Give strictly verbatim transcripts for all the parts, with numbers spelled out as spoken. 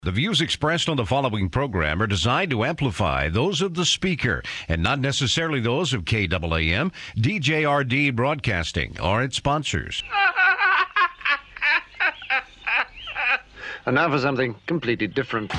The views expressed on the following program are designed to amplify those of the speaker and not necessarily those of K A A M, D J R D Broadcasting, or its sponsors. And now for something completely different.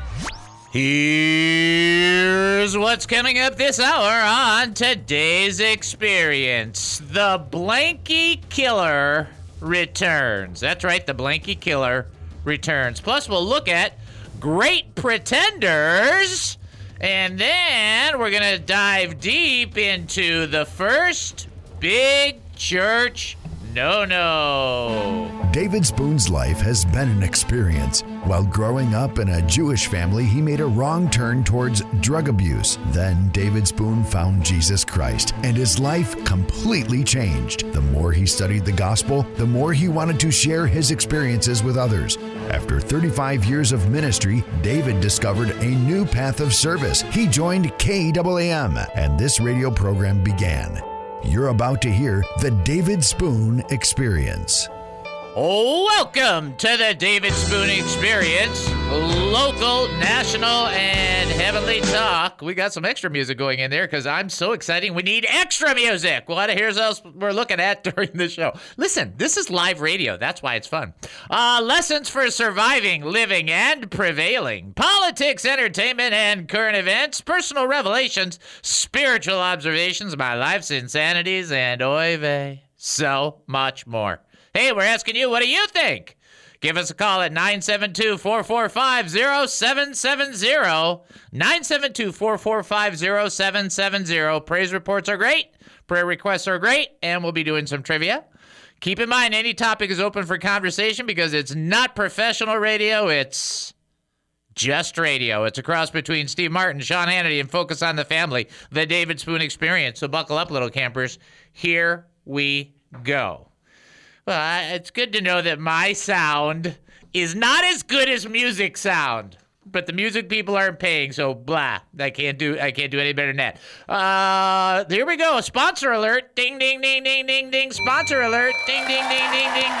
Here's what's coming up this hour on today's experience. The Blanky Killer returns. That's right, the Blanky Killer returns. Plus, we'll look at Great Pretenders. And then we're going to dive deep into the first big church no-no. David Spoon's life has been an experience. While growing up in a Jewish family, he made a wrong turn towards drug abuse. Then David Spoon found Jesus Christ, and his life completely changed. The more he studied the gospel, the more he wanted to share his experiences with others. After thirty-five years of ministry, David discovered a new path of service. He joined K A A M, and this radio program began. You're about to hear the David Spoon Experience. Welcome to the David Spoon Experience, local, national, and heavenly talk. We got some extra music going in there because I'm so exciting. We need extra music. What here's else we're looking at during the show. Listen, this is live radio. That's why it's fun. Uh, lessons for surviving, living, and prevailing. Politics, entertainment, and current events. Personal revelations, spiritual observations, my life's insanities, and oy vey, so much more. Hey, we're asking you, what do you think? Give us a call at nine seven two, four four five, zero seven seven zero. nine seven two, four four five, zero seven seven zero. Praise reports are great. Prayer requests are great. And we'll be doing some trivia. Keep in mind, any topic is open for conversation because it's not professional radio. It's just radio. It's a cross between Steve Martin, Sean Hannity, and Focus on the Family, the David Spoon Experience. So buckle up, little campers. Here we go. Well, it's good to know that my sound is not as good as music sound, but the music people aren't paying, so blah. I can't do I can't do any better than that. Uh, here we go. Sponsor alert. Ding, ding, ding, ding, ding, ding. Sponsor alert. Ding, ding, ding, ding, ding.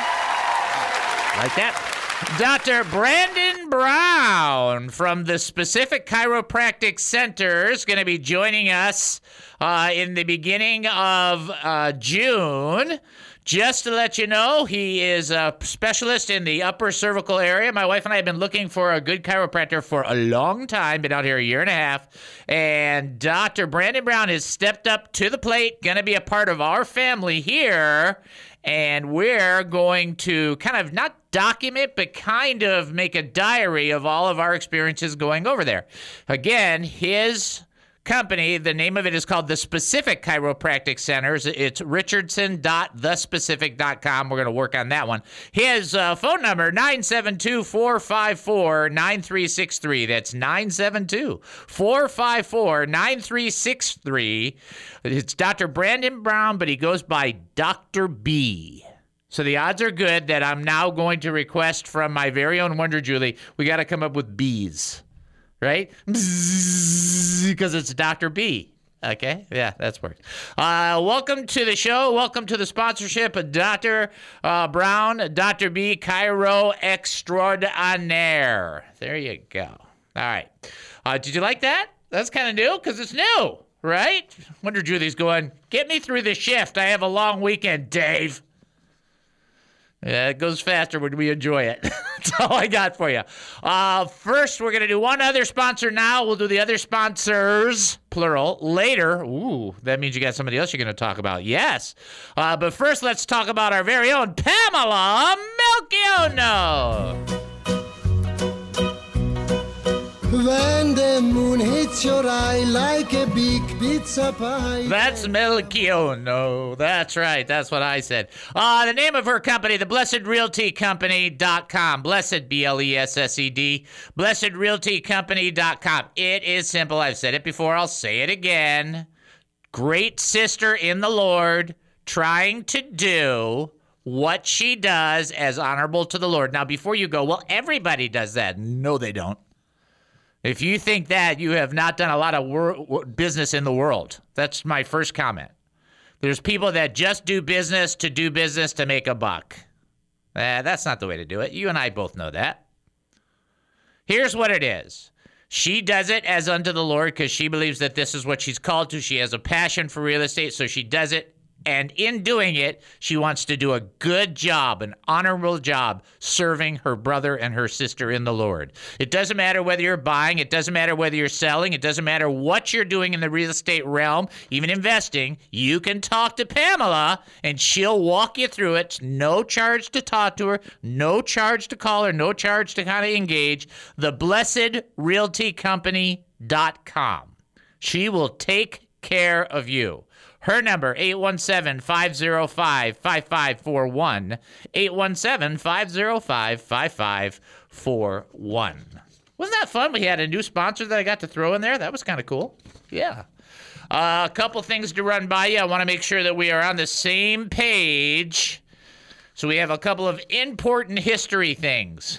Like that. Doctor Brandon Brown from the Specific Chiropractic Center is going to be joining us uh, in the beginning of uh, June. Just to let you know, he is a specialist in the upper cervical area. My wife and I have been looking for a good chiropractor for a long time, been out here a year and a half. And Doctor Brandon Brown has stepped up to the plate, going to be a part of our family here. And we're going to kind of not document, but kind of make a diary of all of our experiences going over there. Again, his company, the name of it is called the Specific Chiropractic Centers. It's richardson dot the specific dot com. We're going to work on that one. His uh, phone number, nine seven two, four five four, nine three six three. That's nine seven two, four five four, nine three six three. It's Doctor Brandon Brown, but he goes by Doctor B. So the odds are good that I'm now going to request from my very own Wonder Julie, we got to come up with B's. Right? Because it's Doctor B. Okay? Yeah, that's worked. Uh, welcome to the show. Welcome to the sponsorship of Doctor Uh, Brown, Doctor B, Chiro Extraordinaire. There you go. All right. Uh, did you like that? That's kind of new because it's new, right? Wonder Julie's going, get me through the shift. I have a long weekend, Dave. Yeah, it goes faster when we enjoy it. That's all I got for you. Uh, first, we're going to do one other sponsor now. We'll do the other sponsors, plural, later. Ooh, that means you got somebody else you're going to talk about. Yes. Uh, but first, let's talk about our very own Pamela Melchiono. When the moon hits your eye like a big pizza pie. That's Melchiono. That's right. That's what I said. Uh, the name of her company, the Blessed Realty Company dot com. Blessed, B L E S S E D. Blessed Realty Company dot com. It is simple. I've said it before. I'll say it again. Great sister in the Lord trying to do what she does as honorable to the Lord. Now, before you go, well, everybody does that. No, they don't. If you think that, you have not done a lot of wor- business in the world. That's my first comment. There's people that just do business to do business to make a buck. Uh, that's not the way to do it. You and I both know that. Here's what it is. She does it as unto the Lord because she believes that this is what she's called to. She has a passion for real estate, so she does it. And in doing it, she wants to do a good job, an honorable job, serving her brother and her sister in the Lord. It doesn't matter whether you're buying. It doesn't matter whether you're selling. It doesn't matter what you're doing in the real estate realm, even investing. You can talk to Pamela, and she'll walk you through it. No charge to talk to her, no charge to call her, no charge to kind of engage. the blessed realty company dot com. She will take care of you. Her number, eight one seven, five oh five, five five four one, eight one seven, five oh five, five five four one. Wasn't that fun? We had a new sponsor that I got to throw in there. That was kind of cool. Yeah. Uh, a couple things to run by you. I want to make sure that we are on the same page. So we have a couple of important history things.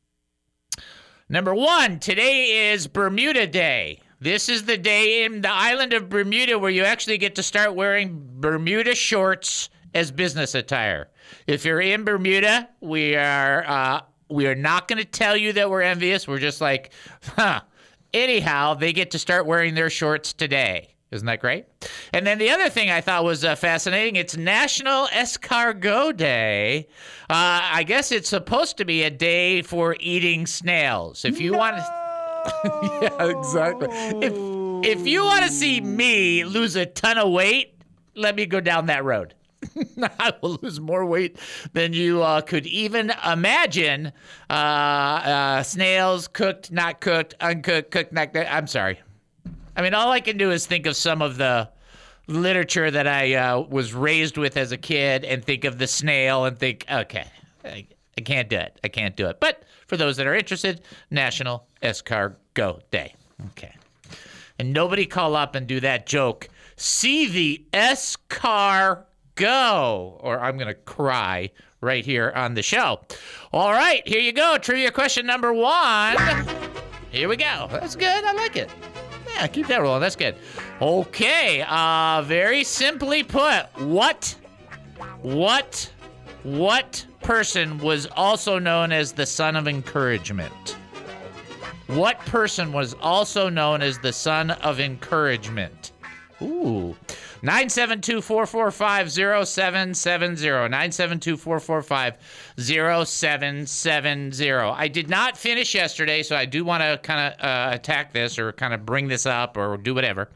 Number one, today is Bermuda Day. This is the day in the island of Bermuda where you actually get to start wearing Bermuda shorts as business attire. If you're in Bermuda, we are uh, we are not going to tell you that we're envious. We're just like, huh. Anyhow, they get to start wearing their shorts today. Isn't that great? And then the other thing I thought was uh, fascinating, it's National Escargot Day. Uh, I guess it's supposed to be a day for eating snails. If you no! want to... yeah, exactly. If if you want to see me lose a ton of weight, let me go down that road. I will lose more weight than you uh, could even imagine. Uh, uh, snails, cooked, not cooked, uncooked, cooked, not cooked. I'm sorry. I mean, all I can do is think of some of the literature that I uh, was raised with as a kid and think of the snail and think, okay, I, I can't do it. I can't do it. But for those that are interested, National Escargot Day. Okay. And nobody call up and do that joke. See the escargot, or I'm going to cry right here on the show. All right, here you go. Trivia question number one. Here we go. That's good. I like it. Yeah, keep that rolling. That's good. Okay. Uh, very simply put, what, what, what person was also known as the son of encouragement? What person was also known as the son of encouragement? Ooh. nine seven two, four four five, zero seven seven zero. nine seven two, four four five, zero seven seven zero. I did not finish yesterday, so I do want to kind of uh, attack this or kind of bring this up or do whatever.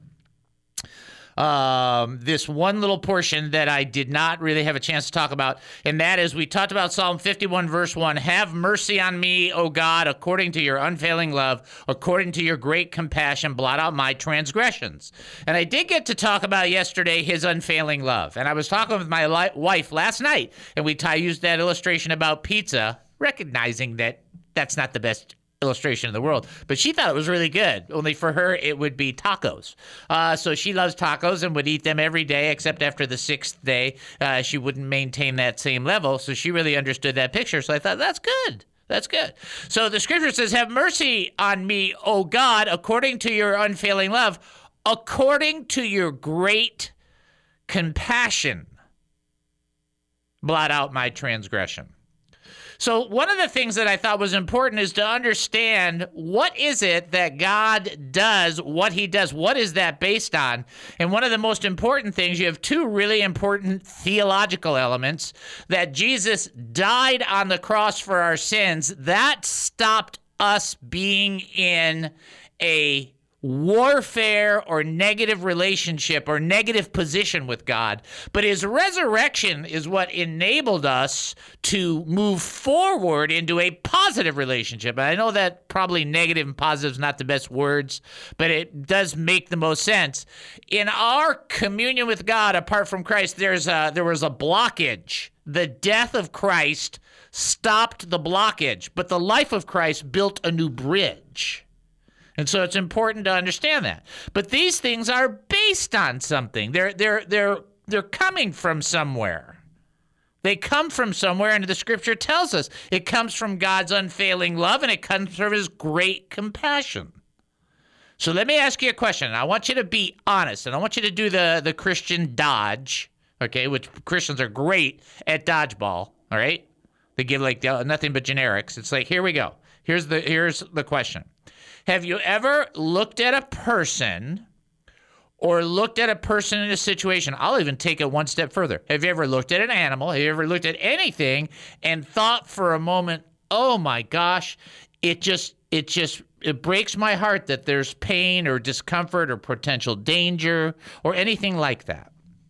Um, this one little portion that I did not really have a chance to talk about, and that is we talked about Psalm fifty-one, verse one. Have mercy on me, O God, according to your unfailing love, according to your great compassion, blot out my transgressions. And I did get to talk about yesterday his unfailing love. And I was talking with my li- wife last night, and we t- used that illustration about pizza, recognizing that that's not the best illustration in the world, but she thought it was really good. Only for her, it would be tacos. Uh, so she loves tacos and would eat them every day, except after the sixth day, uh, she wouldn't maintain that same level. So she really understood that picture. So I thought, that's good. That's good. So the scripture says, have mercy on me, O God, according to your unfailing love, according to your great compassion, blot out my transgression. So one of the things that I thought was important is to understand what is it that God does, what he does, what is that based on? And one of the most important things, you have two really important theological elements, that Jesus died on the cross for our sins. That stopped us being in a warfare or negative relationship or negative position with God. But his resurrection is what enabled us to move forward into a positive relationship. And I know that probably negative and positive is not the best words, but it does make the most sense. In our communion with God, apart from Christ, there's a, there was a blockage. The death of Christ stopped the blockage, but the life of Christ built a new bridge. And so it's important to understand that. But these things are based on something. They're they're they're they're coming from somewhere. They come from somewhere, and the scripture tells us it comes from God's unfailing love, and it comes from his great compassion. So let me ask you a question. And I want you to be honest, and I want you to do the, the Christian dodge, okay, which Christians are great at dodgeball, all right? They give like nothing but generics. It's like, here we go. Here's the here's the question. Have you ever looked at a person or looked at a person in a situation? I'll even take it one step further. Have you ever looked at an animal? Have you ever looked at anything and thought for a moment, oh my gosh, it just it just it breaks my heart that there's pain or discomfort or potential danger or anything like that?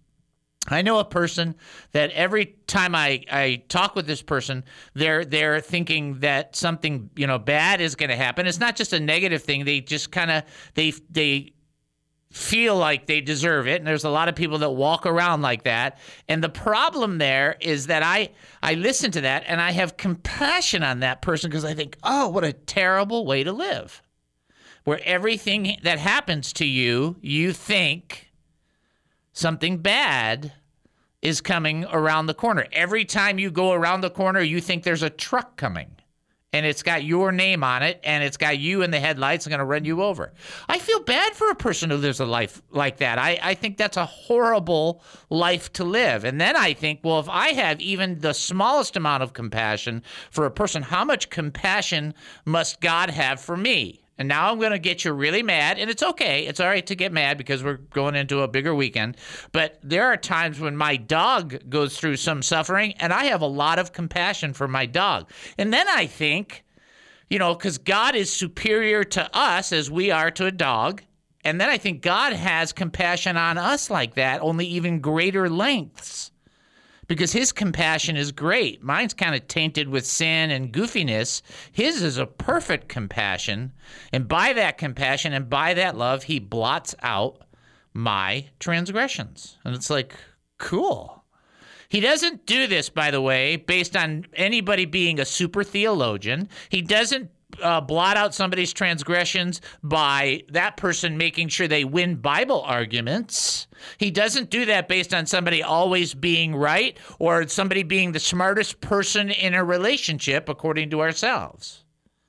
I know a person that every time I, I talk with this person, they're they're thinking that something, you know, bad is going to happen. It's not just a negative thing. They just kind of they they feel like they deserve it. And there's a lot of people that walk around like that. And the problem there is that I I listen to that and I have compassion on that person because I think, oh, what a terrible way to live, where everything that happens to you, you think something bad is coming around the corner. Every time you go around the corner, you think there's a truck coming, and it's got your name on it, and it's got you in the headlights and going to run you over. I feel bad for a person who lives a life like that. I, I think that's a horrible life to live. And then I think, well, if I have even the smallest amount of compassion for a person, how much compassion must God have for me? And now I'm going to get you really mad, and it's okay. It's all right to get mad because we're going into a bigger weekend. But there are times when my dog goes through some suffering, and I have a lot of compassion for my dog. And then I think, you know, because God is superior to us as we are to a dog. And then I think God has compassion on us like that, only even greater lengths. Because his compassion is great. Mine's kind of tainted with sin and goofiness. His is a perfect compassion. And by that compassion and by that love, he blots out my transgressions. And it's like, cool. He doesn't do this, by the way, based on anybody being a super theologian. He doesn't Uh, blot out somebody's transgressions by that person making sure they win Bible arguments. He doesn't do that based on somebody always being right or somebody being the smartest person in a relationship, according to ourselves.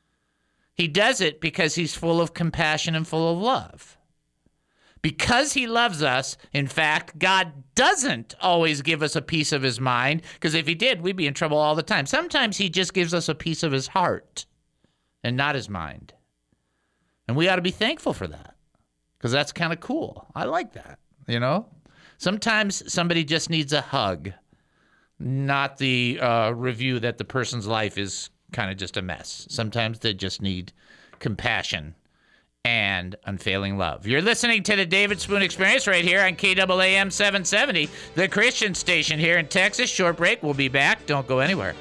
He does it because he's full of compassion and full of love. Because he loves us, in fact, God doesn't always give us a piece of his mind, because if he did, we'd be in trouble all the time. Sometimes he just gives us a piece of his heart and not his mind. And we ought to be thankful for that, because that's kind of cool. I like that, you know? Sometimes somebody just needs a hug, not the uh, review that the person's life is kind of just a mess. Sometimes they just need compassion and unfailing love. You're listening to the David Spoon Experience right here on K A A M seven seventy, the Christian station here in Texas. Short break. We'll be back. Don't go anywhere.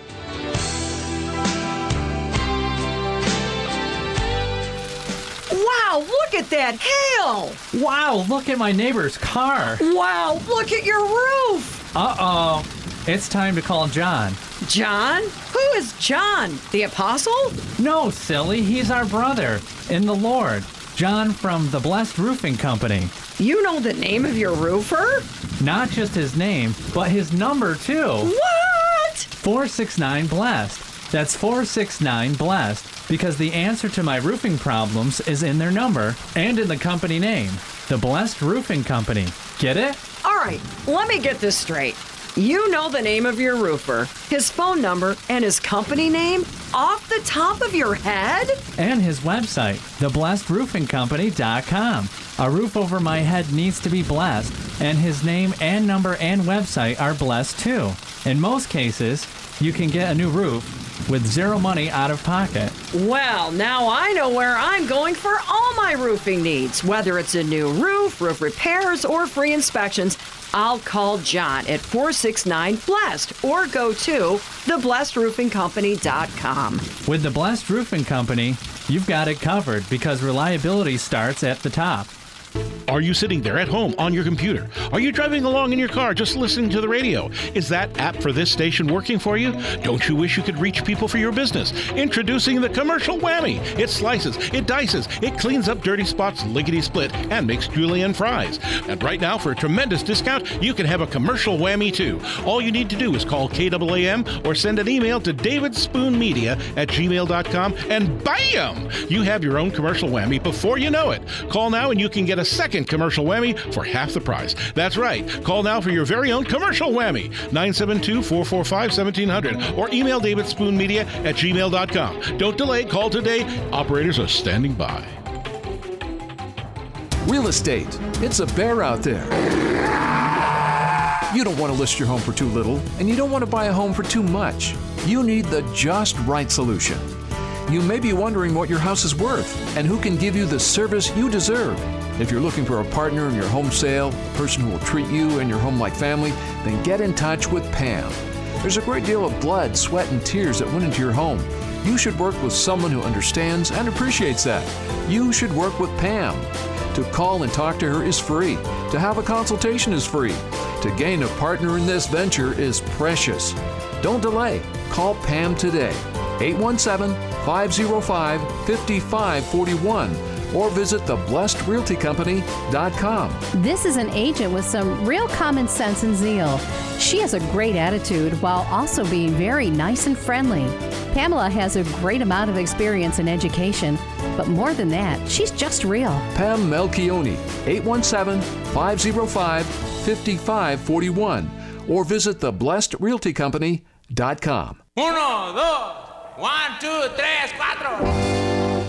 Wow, look at that hail! Wow, look at my neighbor's car. Wow, look at your roof! Uh-oh. It's time to call John. John? Who is John? The apostle? No, silly. He's our brother in the Lord. John from the Blessed Roofing Company. You know the name of your roofer? Not just his name, but his number, too. What? four six nine blessed. That's four six nine blessed, because the answer to my roofing problems is in their number and in the company name, the Blessed Roofing Company. Get it? All right, let me get this straight. You know the name of your roofer, his phone number, and his company name off the top of your head? And his website, the blessed roofing company dot com. A roof over my head needs to be blessed, and his name and number and website are blessed too. In most cases, you can get a new roof with zero money out of pocket. Well, now I know where I'm going for all my roofing needs. Whether it's a new roof, roof repairs, or free inspections, I'll call John at four six nine blessed or go to the blessed roofing company dot com. With the Blessed Roofing Company, you've got it covered, because reliability starts at the top. Are you sitting there at home on your computer? Are you driving along in your car just listening to the radio? Is that app for this station working for you? Don't you wish you could reach people for your business? Introducing the Commercial Whammy. It slices, it dices, it cleans up dirty spots lickety-split, and makes julienne fries. And right now, for a tremendous discount, you can have a Commercial Whammy too. All you need to do is call K A A M or send an email to davidspoonmedia at gmail dot com, and bam! You have your own Commercial Whammy before you know it. Call now and you can get a second second commercial whammy for half the price. That's right. Call now for your very own commercial whammy. nine seven two, four four five, one seven zero zero or email david spoon media at gmail dot com. Don't delay. Call today. Operators are standing by. Real estate. It's a bear out there. You don't want to list your home for too little, and you don't want to buy a home for too much. You need the just right solution. You may be wondering what your house is worth and who can give you the service you deserve. If you're looking for a partner in your home sale, a person who will treat you and your home like family, then get in touch with Pam. There's a great deal of blood, sweat, and tears that went into your home. You should work with someone who understands and appreciates that. You should work with Pam. To call and talk to her is free. To have a consultation is free. To gain a partner in this venture is precious. Don't delay. Call Pam today. eight one seven, five zero five, five five four one or visit the blessed realty company dot com. This is an agent with some real common sense and zeal. She has a great attitude while also being very nice and friendly. Pamela has a great amount of experience in education, but more than that, she's just real. Pam Melchioni, eight one seven, five zero five, five five four one or visit the blessed realty company dot com. Uno, dos, one, two, tres, cuatro.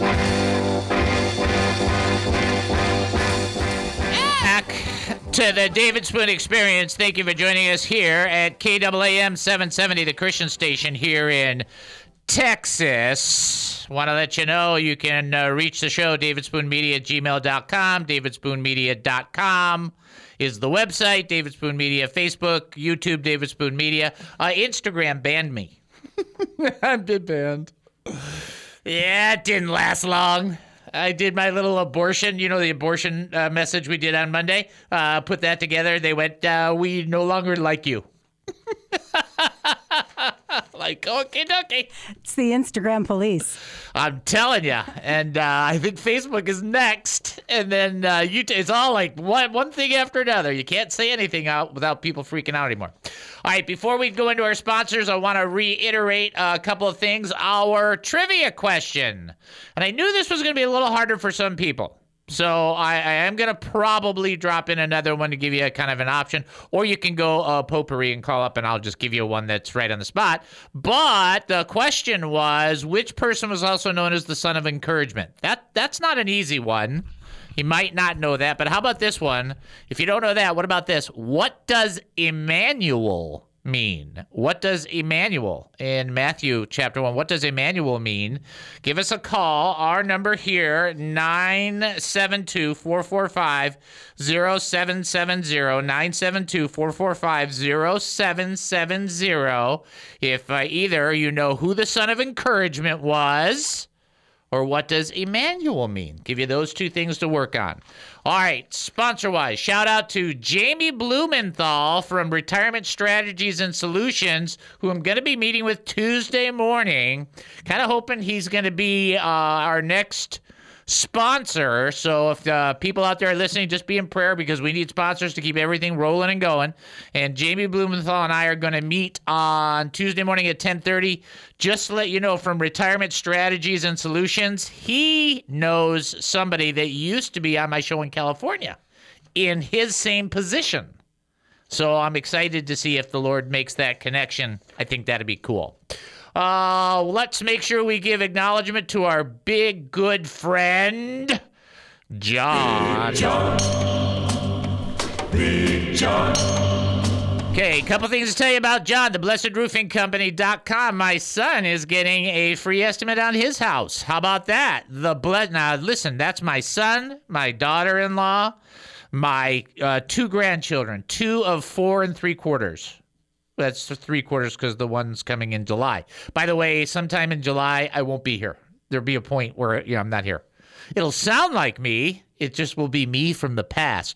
Back to the David Spoon Experience. Thank you for joining us here at K A A M seven seventy, the Christian station here in Texas. Want to let you know you can uh, reach the show, david spoon media at gmail dot com. david spoon media dot com is the website. David Spoon Media, Facebook, YouTube, David Spoon Media. Uh, Instagram banned me. I've been banned. Yeah, it didn't last long. I did my little abortion, you know, the abortion uh, message we did on Monday. Uh, put that together. They went, uh, we no longer like you. Like, okay, okay. It's the Instagram police. I'm telling you. And uh, I think Facebook is next. And then uh, YouTube, it's all like one, one thing after another. You can't say anything out without people freaking out anymore. All right, before we go into our sponsors, I want to reiterate a couple of things. Our trivia question. And I knew this was going to be a little harder for some people. So I, I am going to probably drop in another one to give you a kind of an option. Or you can go uh, potpourri and call up and I'll just give you one that's right on the spot. But the question was, which person was also known as the son of encouragement? That That's not an easy one. You might not know that. But how about this one? If you don't know that, what about this? What does Emmanuel mean? What does Emmanuel in Matthew chapter one? What does Emmanuel mean? Give us a call. Our number here, nine seven two, four four five, zero seven seven zero, nine seven two, four four five, zero seven seven zero. If uh, either you know who the son of encouragement was, or what does Emmanuel mean? Give you those two things to work on. All right, sponsor-wise, shout out to Jamie Blumenthal from Retirement Strategies and Solutions, who I'm going to be meeting with Tuesday morning. Kind of hoping he's going to be uh, our next sponsor. So if uh, people out there are listening, just be in prayer because we need sponsors to keep everything rolling and going. And Jamie Blumenthal and I are going to meet on Tuesday morning at ten thirty. Just to let you know, from Retirement Strategies and Solutions, he knows somebody that used to be on my show in California in his same position. So I'm excited to see if the Lord makes that connection. I think that'd be cool. Uh, let's make sure we give acknowledgement to our big, good friend, John. Big John. Big John. Okay, a couple things to tell you about John, the blessed roofing company dot com. My son is getting a free estimate on his house. How about that? The ble- Now, listen, that's my son, my daughter-in-law, my uh, two grandchildren, two of four and three quarters. That's three quarters because the one's coming in July. By the way, sometime in July, I won't be here. There'll be a point where you know, I'm not here. It'll sound like me. It just will be me from the past.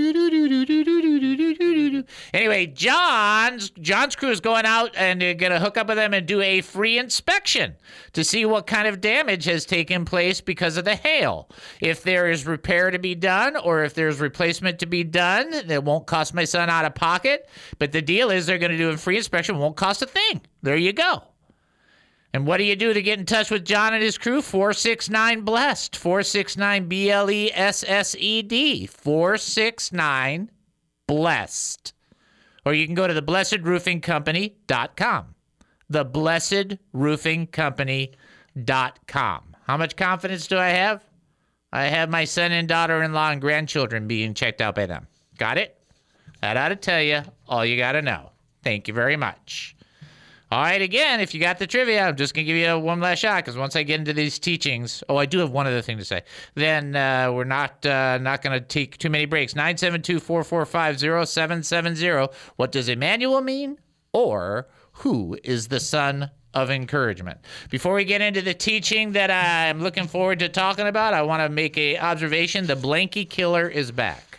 Anyway, John's John's crew is going out and they're going to hook up with them and do a free inspection to see what kind of damage has taken place because of the hail. If there is repair to be done or if there's replacement to be done, that won't cost my son out of pocket. But the deal is they're going to do a free inspection. Won't cost a thing. There you go. And what do you do to get in touch with John and his crew? four six nine BLESSED. four six nine B L E S S E D. four six nine BLESSED. Or you can go to the blessed roofing company dot com. the blessed roofing company dot com. How much confidence do I have? I have my son and daughter-in-law and grandchildren being checked out by them. Got it? That ought to tell you all you got to know. Thank you very much. All right, again, if you got the trivia, I'm just going to give you one last shot, because once I get into these teachings, oh, I do have one other thing to say. Then uh, we're not uh, not going to take too many breaks. nine seven two, four four five, zero seven seven zero. What does Emmanuel mean? Or who is the son of encouragement? Before we get into the teaching that I'm looking forward to talking about, I want to make an observation. The Blanky Killer is back.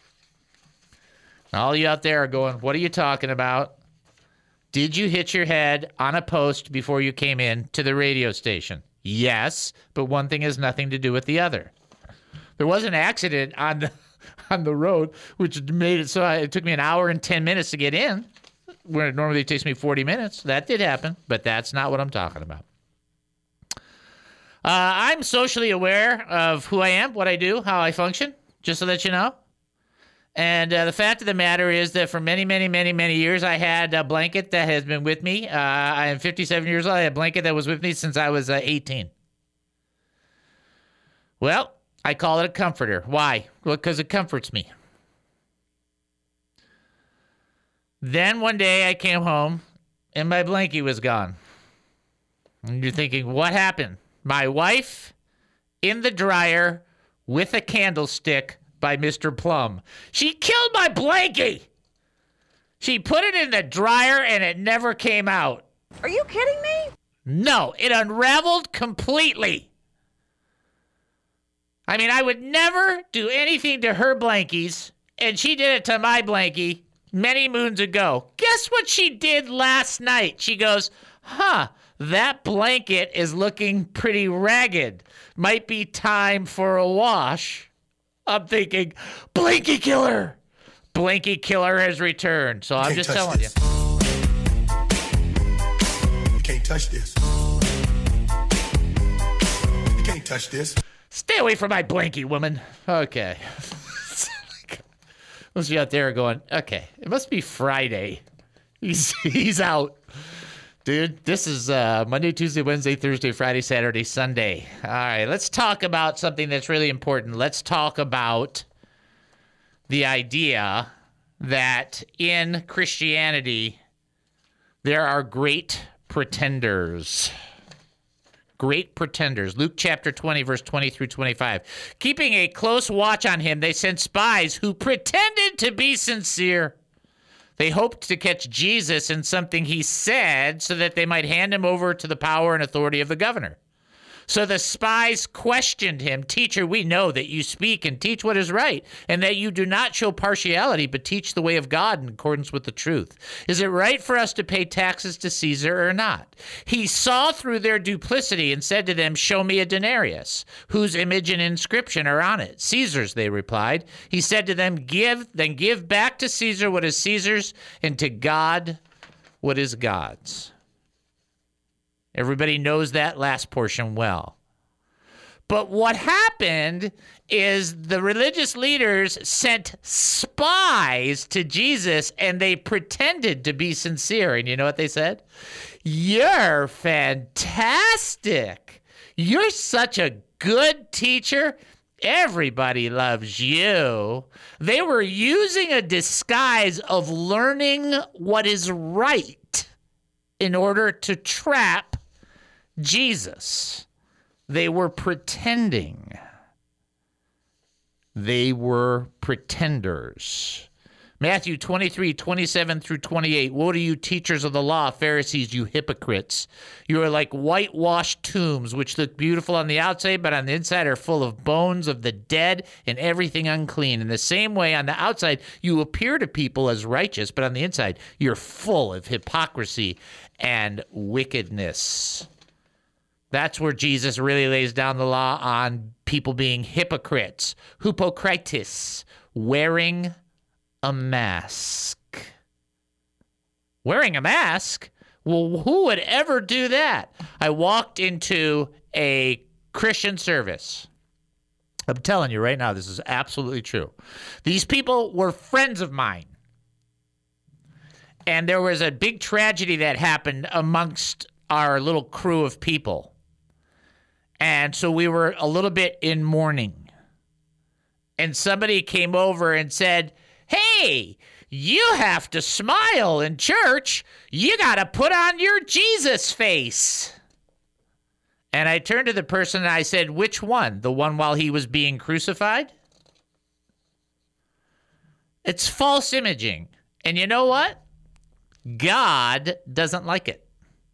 All you out there are going, what are you talking about? Did you hit your head on a post before you came in to the radio station? Yes, but one thing has nothing to do with the other. There was an accident on the, on the road, which made it so I, it took me an hour and ten minutes to get in, where it normally takes me forty minutes. That did happen, but that's not what I'm talking about. Uh, I'm socially aware of who I am, what I do, how I function, just so that you know. And uh, the fact of the matter is that for many, many, many, many years, I had a blanket that has been with me. Uh, I am fifty-seven years old. I had a blanket that was with me since I was uh, eighteen. Well, I call it a comforter. Why? Well, because it comforts me. Then one day I came home and my blankie was gone. And you're thinking, what happened? My wife in the dryer with a candlestick by Mister Plum. She killed my blankie. She put it in the dryer and it never came out. Are you kidding me? No, it unraveled completely. I mean, I would never do anything to her blankies, and she did it to my blankie many moons ago. Guess what she did last night? She goes, huh, that blanket is looking pretty ragged. Might be time for a wash. I'm thinking, Blanky Killer! Blanky Killer has returned. So I'm just telling this. you. You can't touch this. You can't touch this. Stay away from my blankie, woman. Okay. Those of you out there are going, okay, it must be Friday. He's he's out. Dude, this is uh, Monday, Tuesday, Wednesday, Thursday, Friday, Saturday, Sunday. All right, let's talk about something that's really important. Let's talk about the idea that in Christianity, there are great pretenders. Great pretenders. Luke chapter twenty, verse twenty through twenty-five. Keeping a close watch on him, they sent spies who pretended to be sincere. They hoped to catch Jesus in something he said so that they might hand him over to the power and authority of the governor. So the spies questioned him, "Teacher, we know that you speak and teach what is right, and that you do not show partiality, but teach the way of God in accordance with the truth. Is it right for us to pay taxes to Caesar or not?" He saw through their duplicity and said to them, "Show me a denarius. Whose image and inscription are on it?" "Caesar's," they replied. He said to them, "Give, then give back to Caesar what is Caesar's, and to God what is God's." Everybody knows that last portion well. But what happened is the religious leaders sent spies to Jesus, and they pretended to be sincere. And you know what they said? "You're fantastic. You're such a good teacher. Everybody loves you." They were using a disguise of learning what is right in order to trap Jesus. They were pretending. They were pretenders. Matthew twenty-three, twenty-seven through twenty-eight. "Woe to you, teachers of the law, Pharisees, you hypocrites! You are like whitewashed tombs, which look beautiful on the outside, but on the inside are full of bones of the dead and everything unclean. In the same way, on the outside, you appear to people as righteous, but on the inside, you're full of hypocrisy and wickedness." That's where Jesus really lays down the law on people being hypocrites. Hypocrites, wearing a mask. Wearing a mask? Well, who would ever do that? I walked into a Christian service. I'm telling you right now, this is absolutely true. These people were friends of mine. And there was a big tragedy that happened amongst our little crew of people. And so we were a little bit in mourning. And somebody came over and said, hey, you have to smile in church. You got to put on your Jesus face. And I turned to the person and I said, which one? The one while he was being crucified? It's false imaging. And you know what? God doesn't like it.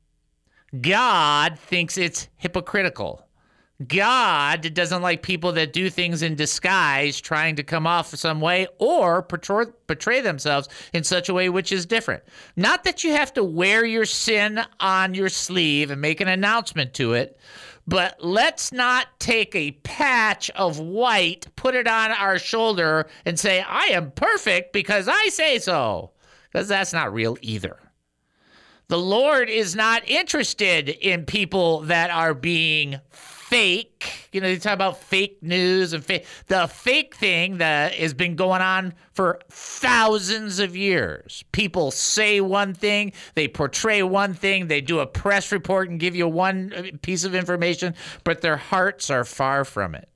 God thinks it's hypocritical. God doesn't like people that do things in disguise, trying to come off some way or portray, portray themselves in such a way which is different. Not that you have to wear your sin on your sleeve and make an announcement to it, but let's not take a patch of white, put it on our shoulder, and say, I am perfect because I say so. Because that's not real either. The Lord is not interested in people that are being fake. You know, you talk about fake news and fake. The fake thing that has been going on for thousands of years. People say one thing, they portray one thing, they do a press report and give you one piece of information, but their hearts are far from it.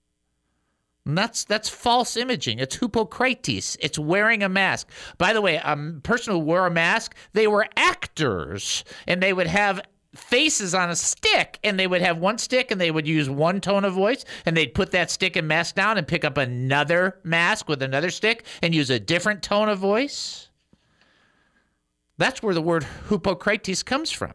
And that's that's false imaging. It's hypocrites. It's wearing a mask. By the way, a person who wore a mask, they were actors, and they would have faces on a stick, and they would have one stick, and they would use one tone of voice, and they'd put that stick and mask down and pick up another mask with another stick and use a different tone of voice. That's where the word hypocrites comes from.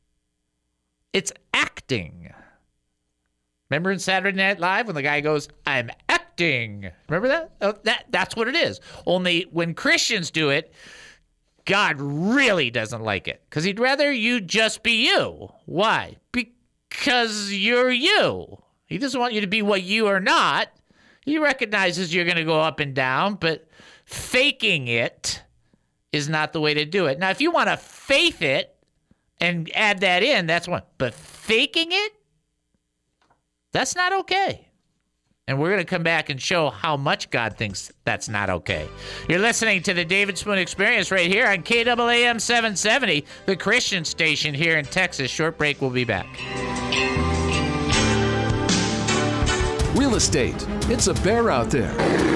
It's acting. Remember in Saturday Night Live when the guy goes, I'm acting. Remember that? Oh, that that's what it is. Only when Christians do it, God really doesn't like it because he'd rather you just be you. Why? Because you're you. He doesn't want you to be what you are not. He recognizes you're going to go up and down, but faking it is not the way to do it. Now, if you want to faith it and add that in, that's one. But faking it, that's not okay. And we're going to come back and show how much God thinks that's not okay. You're listening to the David Spoon Experience right here on K A A M seven seventy, the Christian station here in Texas. Short break, we'll be back. Real estate. It's a bear out there.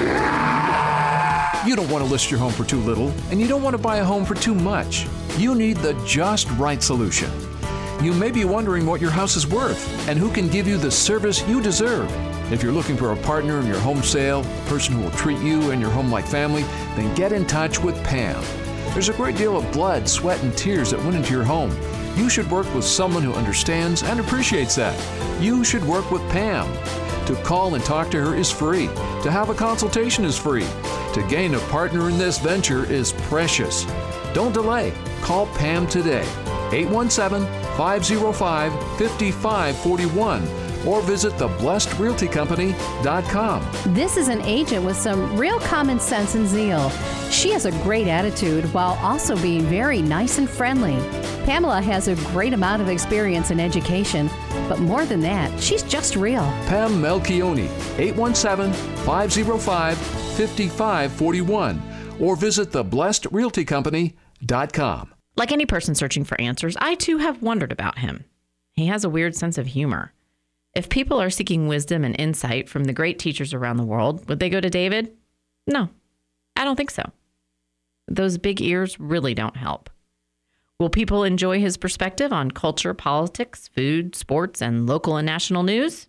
You don't want to list your home for too little, and you don't want to buy a home for too much. You need the just right solution. You may be wondering what your house is worth and who can give you the service you deserve. If you're looking for a partner in your home sale, a person who will treat you and your home like family, then get in touch with Pam. There's a great deal of blood, sweat, and tears that went into your home. You should work with someone who understands and appreciates that. You should work with Pam. To call and talk to her is free. To have a consultation is free. To gain a partner in this venture is precious. Don't delay. Call Pam today. eight one seven, five oh five, five five four one or visit the blessed realty company dot com. This is an agent with some real common sense and zeal. She has a great attitude while also being very nice and friendly. Pamela has a great amount of experience in education, but more than that, she's just real. Pam Melchioni, eight one seven, five oh five, five five four one or visit the blessed realty company dot com. Like any person searching for answers, I too have wondered about him. He has a weird sense of humor. If people are seeking wisdom and insight from the great teachers around the world, would they go to David? No, I don't think so. Those big ears really don't help. Will people enjoy his perspective on culture, politics, food, sports, and local and national news?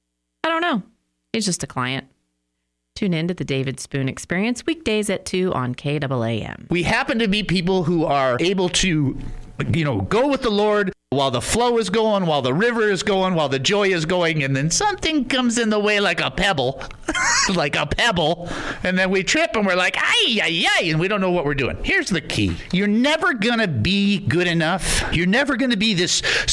I don't know. He's just a client. Tune in to the David Spoon Experience weekdays at two on K A A M. We happen to meet people who are able to, you know, go with the Lord while the flow is going, while the river is going, while the joy is going, and then something comes in the way like a pebble, like a pebble, and then we trip and we're like, ay, ay, ay, and we don't know what we're doing. Here's the key. You're never going to be good enough. You're never going to be this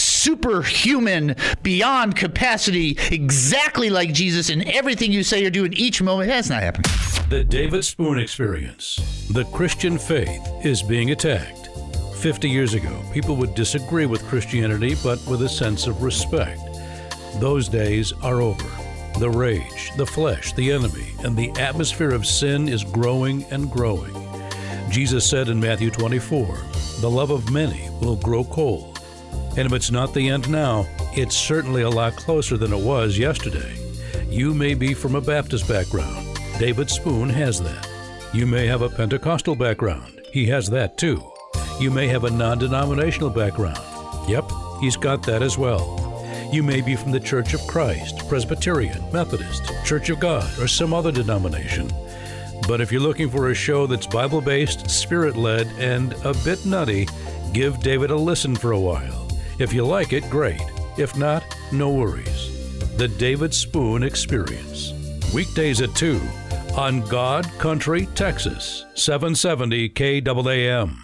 superhuman, beyond capacity, exactly like Jesus in everything you say or do in each moment. That's not happening. The David Spoon Experience. The Christian faith is being attacked. Fifty years ago, people would disagree with Christianity, but with a sense of respect. Those days are over. The rage, the flesh, the enemy, and the atmosphere of sin is growing and growing. Jesus said in Matthew twenty-four, the love of many will grow cold. And if it's not the end now, it's certainly a lot closer than it was yesterday. You may be from a Baptist background. David Spoon has that. You may have a Pentecostal background. He has that too. You may have a non-denominational background. Yep, he's got that as well. You may be from the Church of Christ, Presbyterian, Methodist, Church of God, or some other denomination. But if you're looking for a show that's Bible-based, Spirit-led, and a bit nutty, give David a listen for a while. If you like it, great. If not, no worries. The David Spoon Experience. Weekdays at two on God Country, Texas, seven seventy K A A M.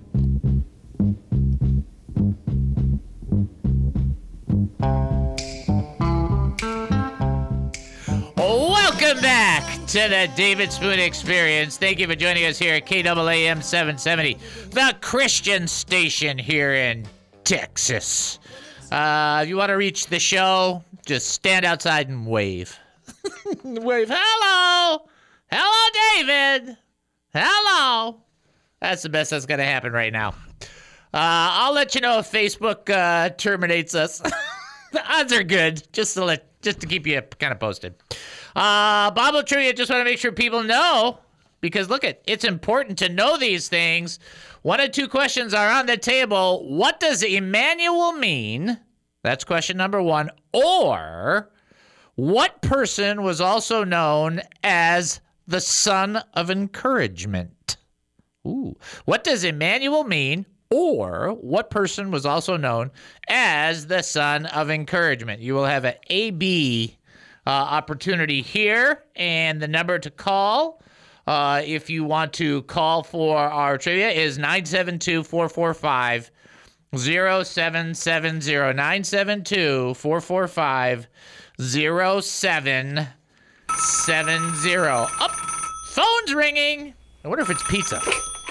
Welcome back to the David Spoon Experience. Thank you for joining us here at K A A M seven seventy, the Christian station here in Texas. Uh, if you want to reach the show, just stand outside and wave. Wave, hello! Hello, David! Hello! That's the best that's going to happen right now. Uh, I'll let you know if Facebook uh, terminates us. The odds are good, just to let just to keep you kind of posted. Uh, Bible trivia, just want to make sure people know, because look, it, it's important to know these things. One of two questions are on the table. What does Emmanuel mean? That's question number one. Or, what person was also known as the Son of Encouragement? Ooh. What does Emmanuel mean? Or, what person was also known as the Son of Encouragement? You will have an A B uh, opportunity here, and the number to call, uh, if you want to call for our trivia, is nine seven two, four four five, zero seven seven zero. nine seven two, four four five, zero seven seven zero. Up, phone's ringing. I wonder if it's pizza.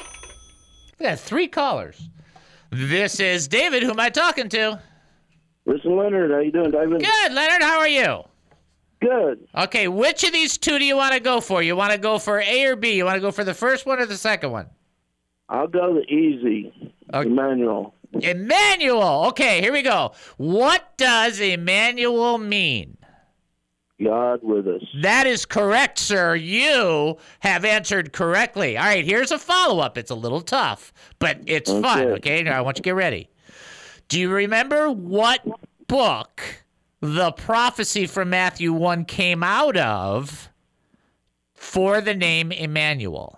We got three callers. This is David. Who am I talking to? This is Leonard. How you doing, David? Good, Leonard. How are you? Good. Okay, which of these two do you want to go for? You want to go for A or B? You want to go for the first one or the second one? I'll go the easy. Okay. Emmanuel. Emmanuel. Okay, here we go. What does Emmanuel mean? God with us. That is correct, sir. You have answered correctly. All right, here's a follow-up. It's a little tough, but it's okay. fun, okay? Now, I want you to get ready. Do you remember what book the prophecy from Matthew one came out of for the name Emmanuel?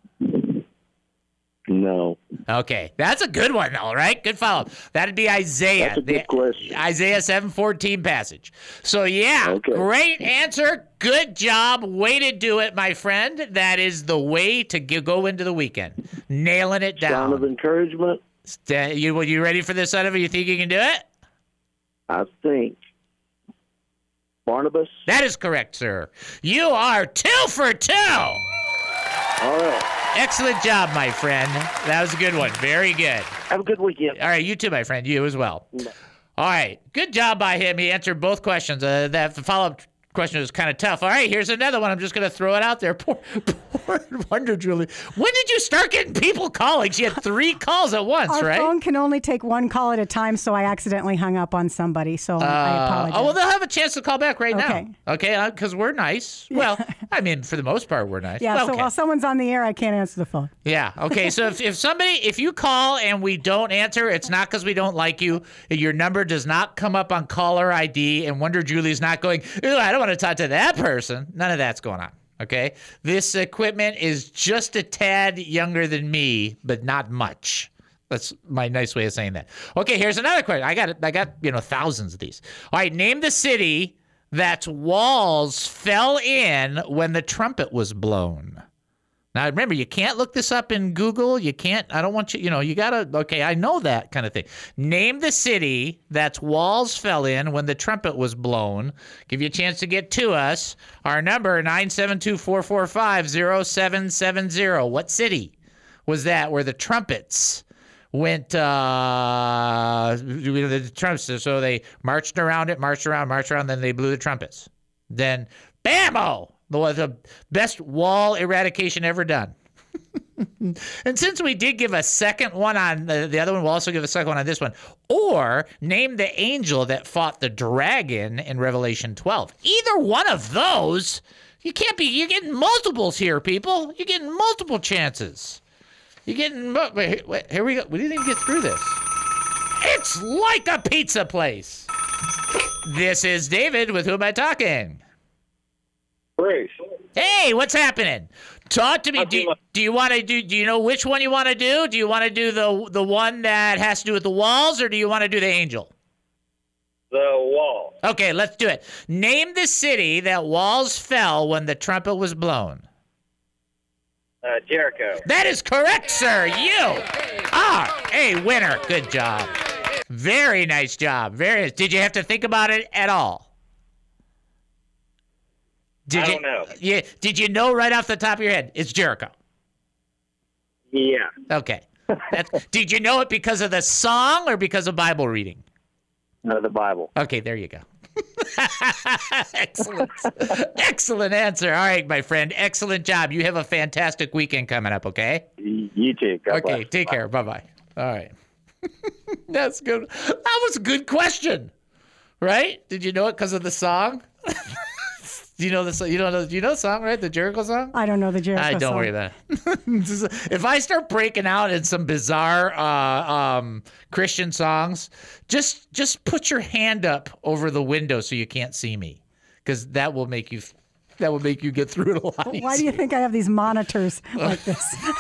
No. Okay, that's a good one, all right? Good follow-up. That'd be Isaiah. That's a good the, question. Isaiah seven fourteen passage. So, yeah, okay. Great answer. Good job. Way to do it, my friend. That is the way to go into the weekend. Nailing it down. Sound of encouragement. St- you, you ready for this, son of a? You think you can do it? I think. Barnabas? That is correct, sir. You are two for two. All right. Excellent job, my friend. That was a good one. Very good. Have a good weekend. All right, you too, my friend. You as well. Bye. All right. Good job by him. He answered both questions. Uh, that follow-up question was kind of tough. All right, here's another one. I'm just going to throw it out there. Poor, poor Wonder Julie. When did you start getting people calling? She had three calls at once, Our right? Our phone can only take one call at a time, so I accidentally hung up on somebody, so uh, I apologize. Oh, well, they'll have a chance to call back right okay. now. Okay, because uh, we're nice. Well, I mean, for the most part, we're nice. Yeah, well, so okay. while someone's on the air, I can't answer the phone. Yeah, okay, so if, if somebody, if you call and we don't answer, it's not because we don't like you. Your number does not come up on caller I D, and Wonder Julie's not going, ooh, I don't want to talk to that person. None of that's going on. Okay, this equipment is just a tad younger than me, but not much. That's my nice way of saying that. Okay, here's another question. I got I got you know thousands of these. All right, name the city that's walls fell in when the trumpet was blown. Now remember, you can't look this up in Google. You can't. I don't want you. You know, you gotta. Okay, I know that kind of thing. Name the city that's walls fell in when the trumpet was blown. Give you a chance to get to us. Our number nine seven two four four five zero seven seven zero. What city was that where the trumpets went uh, the trumpets. So they marched around it, marched around, marched around, then they blew the trumpets. Then, bammo! The, the best wall eradication ever done. And since we did give a second one on the, the other one, we'll also give a second one on this one. Or name the angel that fought the dragon in Revelation twelve. Either one of those, you can't be, you're getting multiples here, people. You're getting multiple chances. You're getting, wait, wait, here we go. We didn't even get through this. It's like a pizza place. This is David. With who am I talking? Bruce. Hey, what's happening? Talk to me. Do, do you want to do? Do you know which one you want to do? Do you want to do the the one that has to do with the walls, or do you want to do the angel? The wall. Okay, let's do it. Name the city that walls fell when the trumpet was blown. Uh, Jericho. That is correct, sir. You are a winner. Good job. Very nice job. Very. Did you have to think about it at all? Did I you, don't know. Yeah. Did you know right off the top of your head it's Jericho? Yeah. Okay. That's, did you know it because of the song or because of Bible reading? No, the Bible. Okay, there you go. Excellent. Excellent answer. All right, my friend. Excellent job. You have a fantastic weekend coming up, okay? You too. God okay, bless. take Bye. care. Bye-bye. All right. That's good. That was a good question, right? Did you know it because of the song? Do you know the song? You don't know? Do you know the song, right? The Jericho song? I don't know the Jericho I song. don't worry about it. If I start breaking out in some bizarre uh, um, Christian songs, just just put your hand up over the window so you can't see me, because that will make you that will make you get through it a lot easier. Why do you think I have these monitors like this?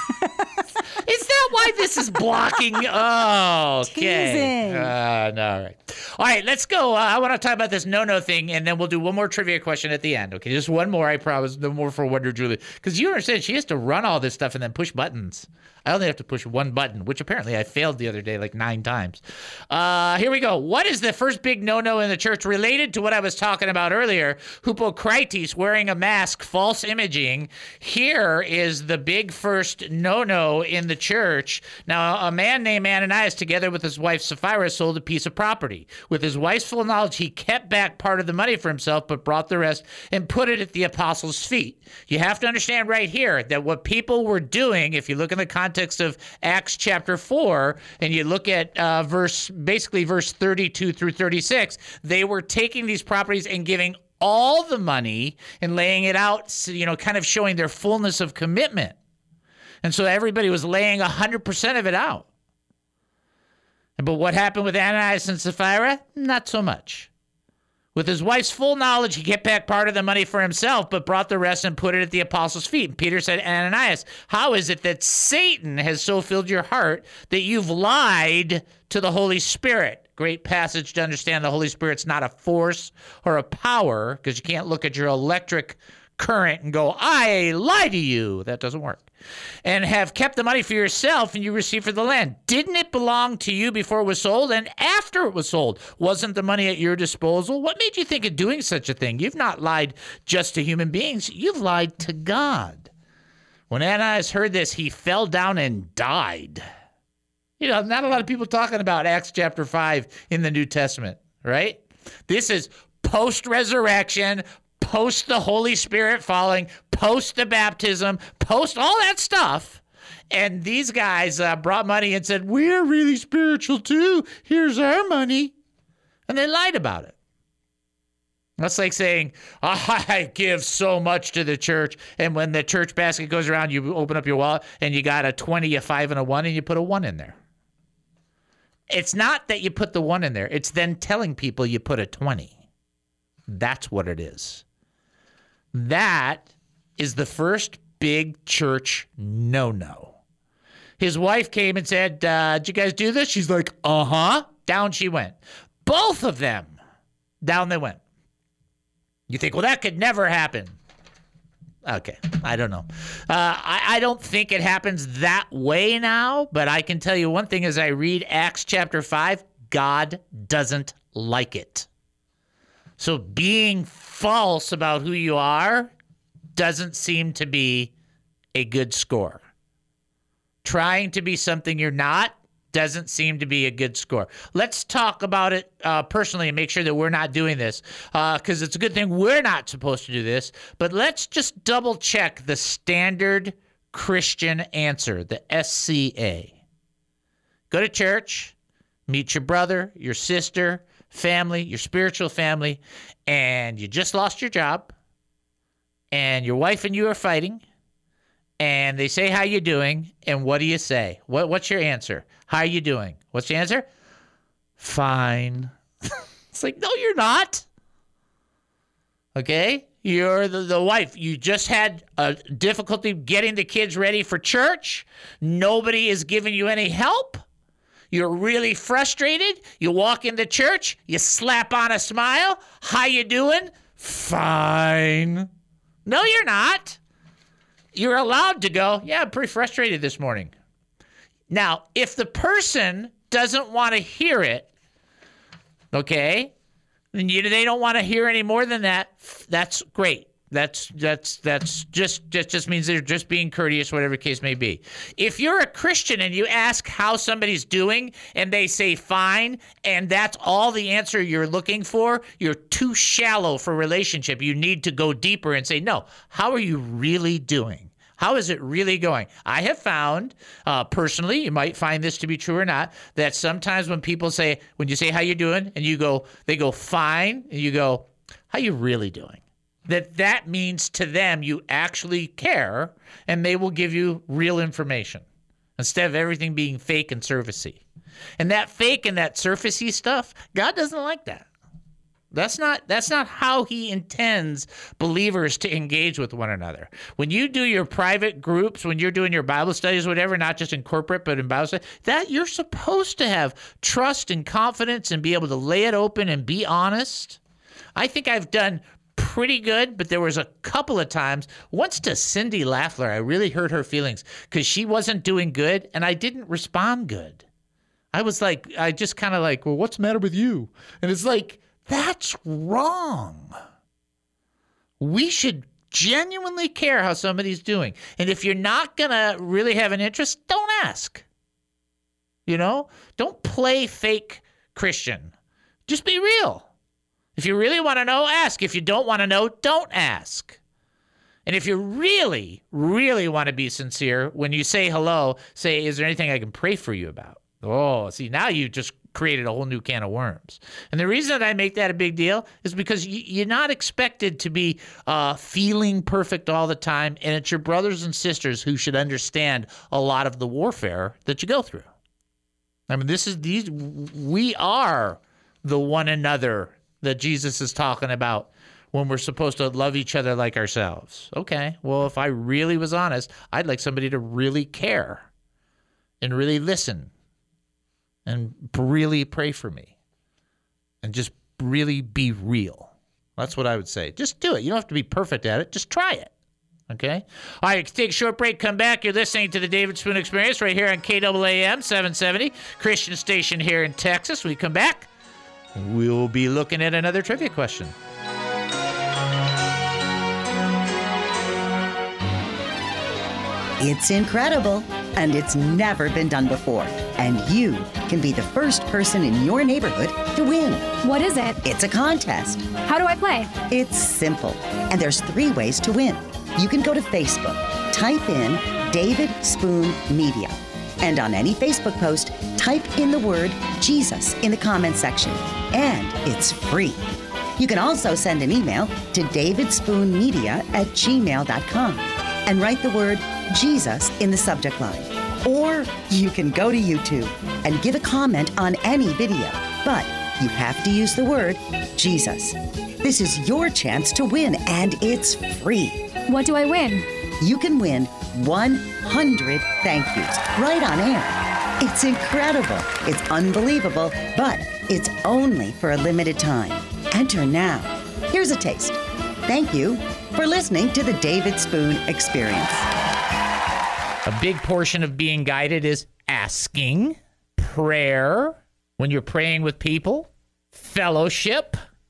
Is that why this is blocking? Oh, okay. Teasing. Uh, no, all right. All right, let's go. Uh, I want to talk about this no-no thing, and then we'll do one more trivia question at the end. Okay, just one more, I promise. No more for Wonder Julie. Because you understand, she has to run all this stuff and then push buttons. I only have to push one button, which apparently I failed the other day like nine times. Uh, here we go. What is the first big no-no in the church related to what I was talking about earlier? Hypocrites, wearing a mask, false imaging. Here is the big first no-no in the church. Now, a man named Ananias, together with his wife Sapphira, sold a piece of property. With his wife's full knowledge, he kept back part of the money for himself, but brought the rest and put it at the apostles' feet. You have to understand right here that what people were doing, if you look in the context of Acts chapter four, and you look at uh, verse, basically verse thirty-two through thirty-six, they were taking these properties and giving all the money and laying it out, you know, kind of showing their fullness of commitment. And so everybody was laying one hundred percent of it out. But what happened with Ananias and Sapphira? Not so much. With his wife's full knowledge, he kept back part of the money for himself, but brought the rest and put it at the apostles' feet. And Peter said, Ananias, how is it that Satan has so filled your heart that you've lied to the Holy Spirit? Great passage to understand the Holy Spirit's not a force or a power, because you can't look at your electric current and go, I lie to you. That doesn't work. And have kept the money for yourself, and you received for the land. Didn't it belong to you before it was sold and after it was sold? Wasn't the money at your disposal? What made you think of doing such a thing? You've not lied just to human beings. You've lied to God. When Ananias heard this, he fell down and died. You know, not a lot of people talking about Acts chapter five in the New Testament, right? This is post-resurrection, post the Holy Spirit falling, post the baptism, post all that stuff. And these guys uh, brought money and said, we're really spiritual too. Here's our money. And they lied about it. That's like saying, I give so much to the church. And when the church basket goes around, you open up your wallet and you got a twenty, a five, and a one, and you put a one in there. It's not that you put the one in there. It's then telling people you put a twenty. That's what it is. That is the first big church no-no. His wife came and said, uh, did you guys do this? She's like, uh-huh. Down she went. Both of them, down they went. You think, well, that could never happen. Okay, I don't know. Uh, I, I don't think it happens that way now, but I can tell you one thing as I read Acts chapter five, God doesn't like it. So being false about who you are doesn't seem to be a good score. Trying to be something you're not doesn't seem to be a good score. Let's talk about it uh, personally and make sure that we're not doing this, because uh, it's a good thing we're not supposed to do this. But let's just double check the standard Christian answer, the S C A. Go to church, meet your brother, your sister, family, your spiritual family, and you just lost your job, and your wife and you are fighting, and they say, how you doing? And what do you say? What, what's your answer? How are you doing? What's your answer? Fine. It's like, no, you're not. Okay? You're the, the wife. You just had a difficulty getting the kids ready for church. Nobody is giving you any help. You're really frustrated. You walk into church. You slap on a smile. How you doing? Fine. No, you're not. You're allowed to go, yeah, I'm pretty frustrated this morning. Now, if the person doesn't want to hear it, okay, and you, they don't want to hear any more than that, that's great. That's that's that's just just just means they're just being courteous, whatever the case may be. If you're a Christian and you ask how somebody's doing and they say fine, and that's all the answer you're looking for, you're too shallow for relationship. You need to go deeper and say, no, how are you really doing? How is it really going? I have found, uh, personally, you might find this to be true or not, that sometimes when people say, when you say how you doing, and you go, they go fine, and you go, how you really doing? That that means to them you actually care, and they will give you real information instead of everything being fake and surfacey. And that fake and that surfacey stuff, God doesn't like that. That's not that's not how he intends believers to engage with one another. When you do your private groups, when you're doing your Bible studies, whatever, not just in corporate, but in Bible studies, that you're supposed to have trust and confidence and be able to lay it open and be honest. I think I've done pretty good, but there was a couple of times, once to Cindy Lafler, I really hurt her feelings because she wasn't doing good and I didn't respond good. I was like, I just kind of like, well, what's the matter with you? And it's like, that's wrong. We should genuinely care how somebody's doing. And if you're not going to really have an interest, don't ask. You know, don't play fake Christian. Just be real. If you really want to know, ask. If you don't want to know, don't ask. And if you really, really want to be sincere, when you say hello, say, is there anything I can pray for you about? Oh, see, now you just created a whole new can of worms. And the reason that I make that a big deal is because you're not expected to be uh, feeling perfect all the time, and it's your brothers and sisters who should understand a lot of the warfare that you go through. I mean, this is these. We are the one another that Jesus is talking about when we're supposed to love each other like ourselves. Okay, well, if I really was honest, I'd like somebody to really care and really listen and really pray for me and just really be real. That's what I would say. Just do it. You don't have to be perfect at it. Just try it. Okay? All right, take a short break. Come back. You're listening to the David Spoon Experience right here on K A A M seven seventy, Christian station here in Texas. When we come back, we'll be looking at another trivia question. It's incredible, and it's never been done before. And you can be the first person in your neighborhood to win. What is it? It's a contest. How do I play? It's simple, and there's three ways to win. You can go to Facebook, type in David Spoon Media, and on any Facebook post, type in the word Jesus in the comment section, and it's free. You can also send an email to davidspoonmedia at gmail dot com and write the word Jesus in the subject line. Or you can go to YouTube and give a comment on any video, but you have to use the word Jesus. This is your chance to win, and it's free. What do I win? You can win one hundred thank yous right on air. It's incredible. It's unbelievable, but it's only for a limited time. Enter now. Here's a taste. Thank you for listening to the David Spoon Experience. A big portion of being guided is asking, prayer, when you're praying with people, fellowship,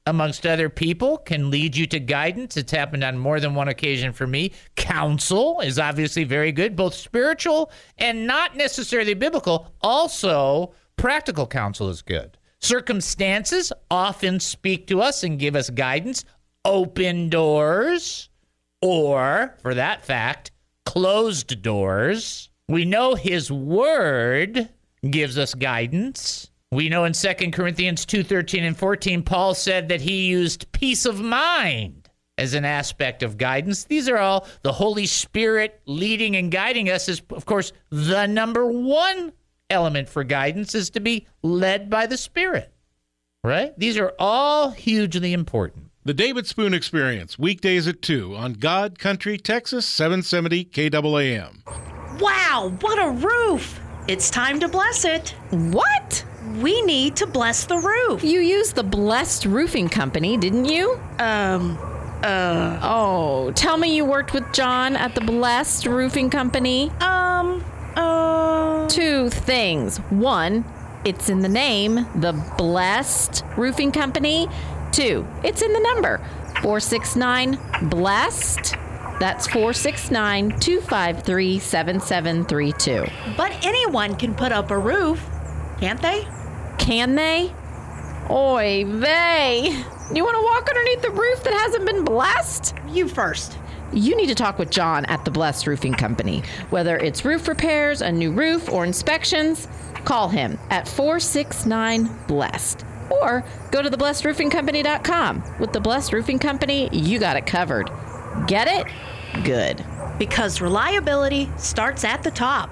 amongst other people, can lead you to guidance. It's happened on more than one occasion for me. Counsel is obviously very good, both spiritual and not necessarily biblical. Also, practical counsel is good. Circumstances often speak to us and give us guidance. Open doors, or, for that fact, closed doors. We know his word gives us guidance. We know in Second Corinthians two thirteen and fourteen, Paul said that he used peace of mind as an aspect of guidance. These are all the Holy Spirit leading and guiding us is, of course, the number one element for guidance is to be led by the Spirit, right? These are all hugely important. The David Spoon Experience, weekdays at two on God Country, Texas, seven seventy K A A M. Wow, what a roof! It's time to bless it. What? We need to bless the roof. You used the Blessed Roofing Company, didn't you? Um, uh... Oh, tell me you worked with John at the Blessed Roofing Company? Um, uh... Two things. One, it's in the name, the Blessed Roofing Company. Two, it's in the number, four six nine, blessed. That's four six nine, two five three, seven seven three two. But anyone can put up a roof, can't they? Can they? Oy vey. You want to walk underneath the roof that hasn't been blessed? You first. You need to talk with John at the Blessed Roofing Company. Whether it's roof repairs, a new roof, or inspections, call him at four six nine, blessed. Or go to the blessed roofing company dot com. With the Blessed Roofing Company, you got it covered. Get it? Good. Because reliability starts at the top.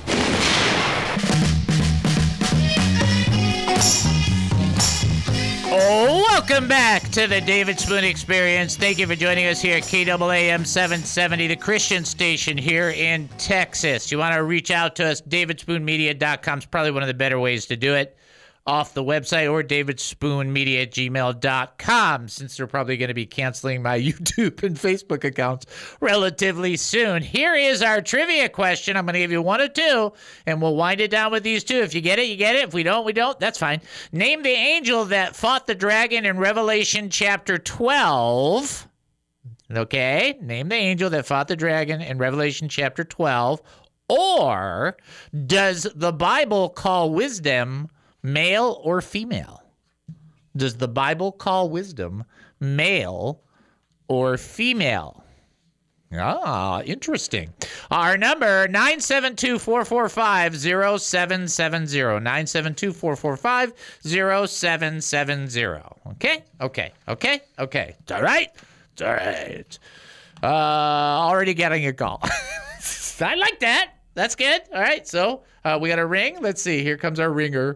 Oh, welcome back to the David Spoon Experience. Thank you for joining us here at K A A M seven seventy, the Christian station here in Texas. You want to reach out to us, david spoon media dot com is probably one of the better ways to do it. Off the website, or david spoon media at gmail dot com, since they're probably going to be canceling my YouTube and Facebook accounts relatively soon. Here is our trivia question. I'm going to give you one or two, and we'll wind it down with these two. If you get it, you get it. If we don't, we don't. That's fine. Name the angel that fought the dragon in Revelation chapter twelve. Okay? Name the angel that fought the dragon in Revelation chapter twelve. Or does the Bible call wisdom male or female? Does the Bible call wisdom male or female? Ah, interesting. Our number, nine seven two, four four five, zero seven seven zero. nine seven two, four four five, zero seven seven zero. Okay? Okay. Okay? Okay. It's all right? It's all right. Uh, already getting a call. I like that. That's good. All right. So uh, we got a ring. Let's see. Here comes our ringer.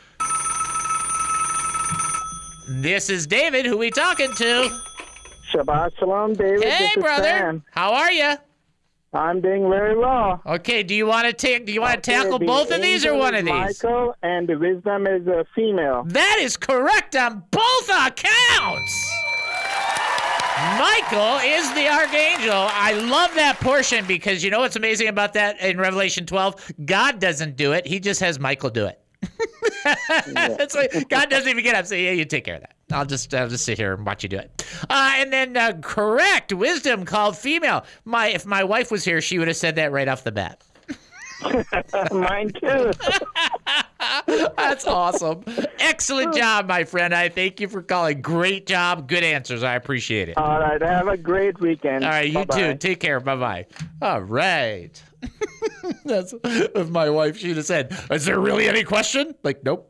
This is David. Who we talking to? Shabbat Shalom, David. Hey, this is brother. Sam. How are you? I'm doing very well. Okay. Do you want to take? Do you want to Okay, tackle the both of these or angel one is of these? Michael, and the wisdom is a female. That is correct on both accounts. Michael is the archangel. I love that portion because you know what's amazing about that in Revelation twelve? God doesn't do it. He just has Michael do it. It's like God doesn't even get up and say, yeah, you take care of that. I'll just I'll just sit here and watch you do it. Uh, and then uh, correct, wisdom called female. My If my wife was here, she would have said that right off the bat. Mine too. That's awesome. Excellent job, my friend. I thank you for calling. Great job. Good answers. I appreciate it. All right. Have a great weekend. All right. You Bye-bye. too. Take care. Bye-bye. All right. That's if my wife, she'd have said, is there really any question? Like, nope.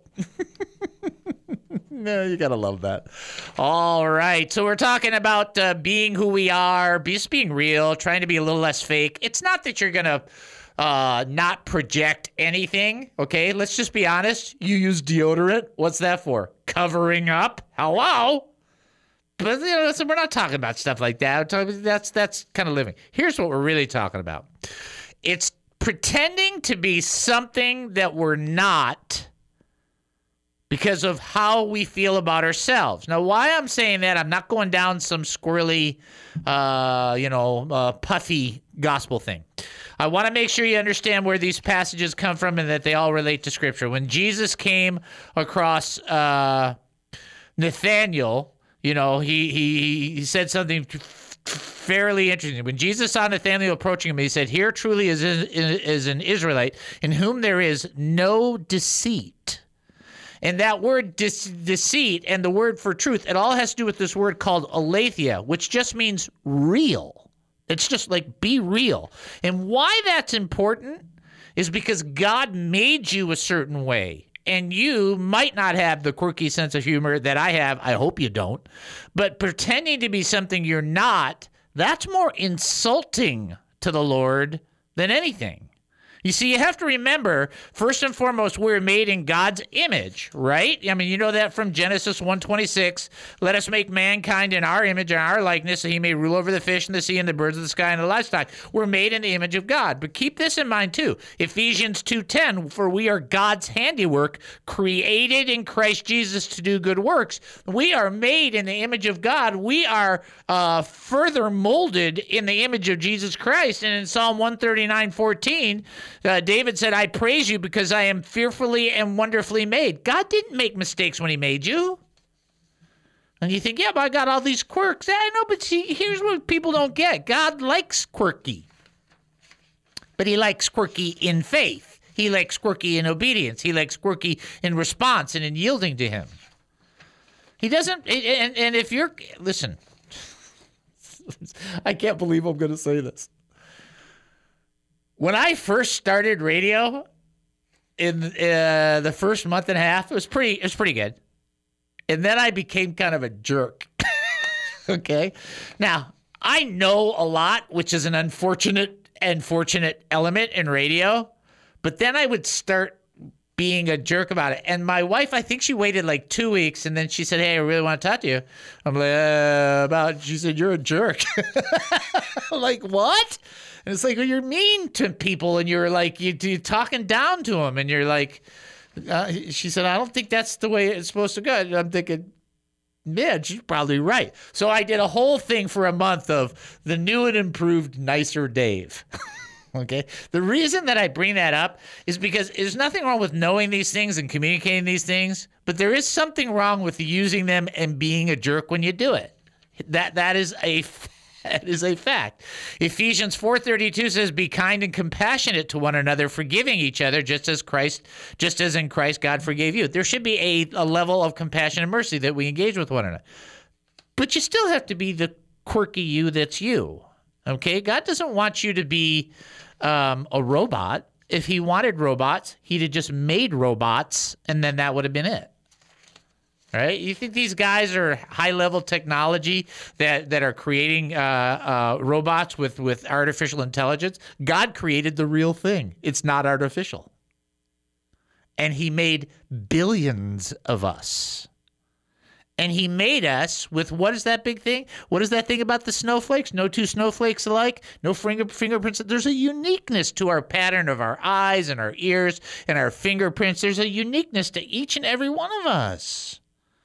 No, you got to love that. All right. So we're talking about uh, being who we are, just being real, trying to be a little less fake. It's not that you're going to uh, not project anything, okay? Let's just be honest. You use deodorant. What's that for? Covering up? Hello? But you know, so we're not talking about stuff like that. That's, that's kind of living. Here's what we're really talking about. It's pretending to be something that we're not because of how we feel about ourselves. Now, why I'm saying that, I'm not going down some squirrely, uh, you know, uh, puffy gospel thing. I want to make sure you understand where these passages come from and that they all relate to Scripture. When Jesus came across uh, Nathanael, You know, he he, he said something fairly interesting. When Jesus saw Nathanael approaching him, he said, "Here truly is, is an Israelite in whom there is no deceit." And that word de- deceit and the word for truth, it all has to do with this word called aletheia, which just means real. It's just like be real. And why that's important is because God made you a certain way. And you might not have the quirky sense of humor that I have. I hope you don't. But pretending to be something you're not, that's more insulting to the Lord than anything. You see, you have to remember, first and foremost, we're made in God's image, right? I mean, you know that from Genesis one twenty-six. Let us make mankind in our image and our likeness, so he may rule over the fish in the sea and the birds of the sky and the livestock. We're made in the image of God. But keep this in mind, too. Ephesians two ten, for we are God's handiwork, created in Christ Jesus to do good works. We are made in the image of God. We are uh, further molded in the image of Jesus Christ. And in Psalm one thirty-nine fourteen, Uh, David said, I praise you because I am fearfully and wonderfully made. God didn't make mistakes when he made you. And you think, yeah, but I got all these quirks. I know, but see, here's what people don't get. God likes quirky. But he likes quirky in faith. He likes quirky in obedience. He likes quirky in response and in yielding to him. He doesn't, and, and if you're, listen, I can't believe I'm going to say this. When I first started radio, in uh, the first month and a half, it was pretty. It was pretty good, and then I became kind of a jerk. Okay, now I know a lot, which is an unfortunate and fortunate element in radio, but then I would start being a jerk about it. And my wife, I think she waited like two weeks, and then she said, "Hey, I really want to talk to you." I'm like, uh, about. She said, "You're a jerk." I'm like, what? And it's like, well, you're mean to people, and you're like, you, you're talking down to them, and you're like, uh, she said, I don't think that's the way it's supposed to go. And I'm thinking, yeah, she's probably right. So I did a whole thing for a month of the new and improved Nicer Dave. Okay. The reason that I bring that up is because there's nothing wrong with knowing these things and communicating these things, but there is something wrong with using them and being a jerk when you do it. That that is a That is a fact. Ephesians four thirty-two says, be kind and compassionate to one another, forgiving each other, just as Christ, just as in Christ God forgave you. There should be a, a level of compassion and mercy that we engage with one another. But you still have to be the quirky you that's you. Okay? God doesn't want you to be um, a robot. If he wanted robots, he'd have just made robots, and then that would have been it. Right? You think these guys are high-level technology that, that are creating uh, uh, robots with, with artificial intelligence? God created the real thing. It's not artificial. And he made billions of us. And he made us with, what is that big thing? What is that thing about the snowflakes? No two snowflakes alike? No finger, fingerprints? There's a uniqueness to our pattern of our eyes and our ears and our fingerprints. There's a uniqueness to each and every one of us.